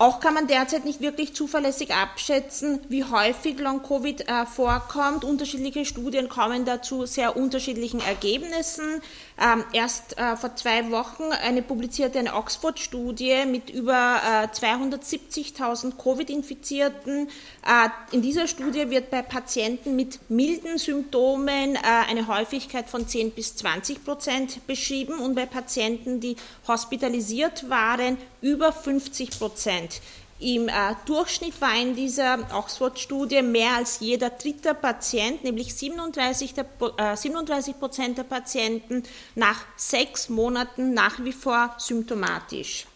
Auch kann man derzeit nicht wirklich zuverlässig abschätzen, wie häufig Long-Covid vorkommt. Unterschiedliche Studien kommen dazu sehr unterschiedlichen Ergebnissen. Erst vor 2 Wochen publizierte eine Oxford-Studie mit über 270.000 Covid-Infizierten. In dieser Studie wird bei Patienten mit milden Symptomen eine Häufigkeit von 10-20% beschrieben und bei Patienten, die hospitalisiert waren, über 50%. Im Durchschnitt war in dieser Oxford-Studie mehr als jeder dritte Patient, nämlich 37% der Patienten, nach 6 Monaten nach wie vor symptomatisch.